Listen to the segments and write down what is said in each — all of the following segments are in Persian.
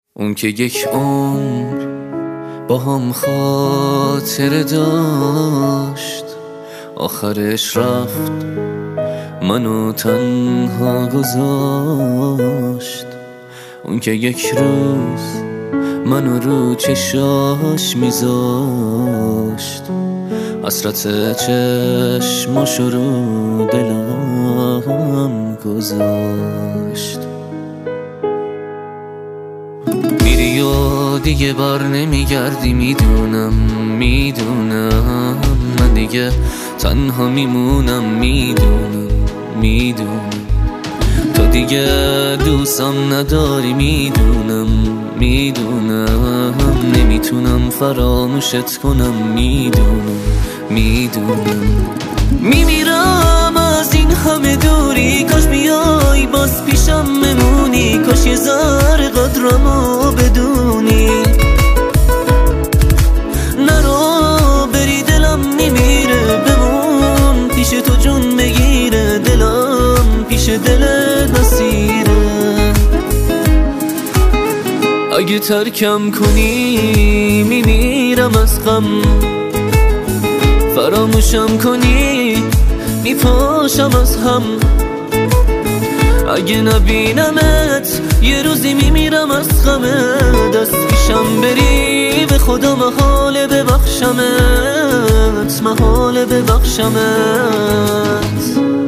اون که یک عمر با هم خاطره داشت، آخرش رفت منو تنها گذاشت. اون که یک روز منو رو چشاش میذاشت، حسرت چشماشو رو دلم گذاشت. میری و دیگه بر نمیگردی، میدونم من دیگه تنها میمونم، میدونم تو دیگه دوستم نداری، میدونم نمیتونم فراموشت کنم، میدونم میمیرم از این همه دوری، کاش بیای باز پیشم بمونی، کاش یه ذره قدرمو بدونی. نرو بری دلم میمیره، بمون پیش تو جون بگیره، دلم پیش دلت اسیره. اگه ترکم کنی میمیرم از غم، فراموشم کنی میپاشم از هم. اگه نبینمت یه روزی میمیرم از غمت، دست پیشم بری به خدا محاله ببخشمت، محاله ببخشمت.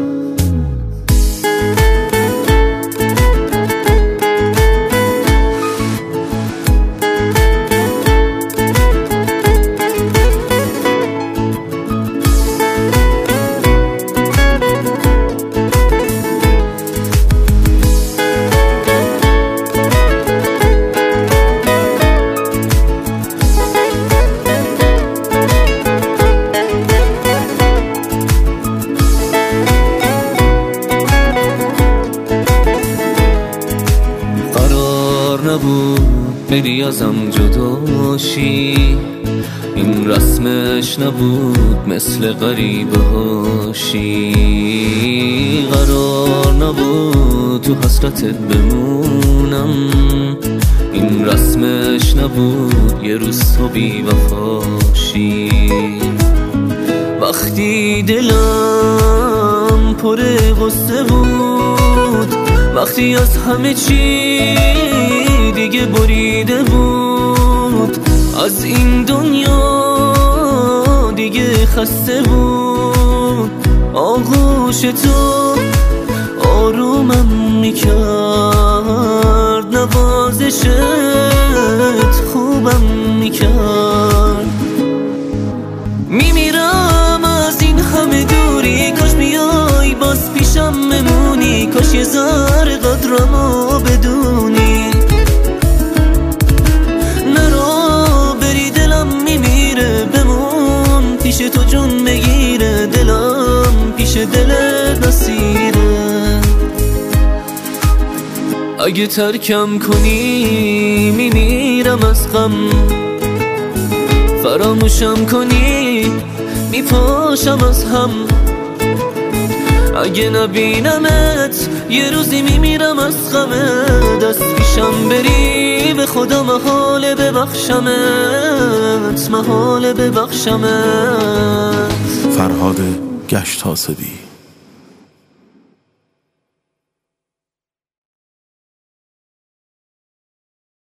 نبود بری ازم جداشی، این رسمش نبود مثل غریبه هاشی. قرار نبود تو حسرتت بمونم، این رسمش نبود یه روز تو بی وفاشی. وقتی دلم پر غصه بود، وقتی از همه چی دیگه بریده بود، از این دنیا دیگه خسته بود. آغوش تو آرومم میکرد، نوازشت خوبم میکرد. میمیرم از این همه دوری، کاش بیای باز پیشم بمونی، کاش یه ذره قدرمو بدونی. نرو بری دلم میمیره، بمون پیش تو جون بگیره، دلم پیش دلت اسیره. اگه ترکم کنی میمیرم از غم، فراموشم کنی میپاشم از هم. اگه نبینمت یه روزی میمیرم از غمت، دست پیشم بری به خدا محاله ببخشمت، محاله ببخشمت. فرهاد گشتاسبی.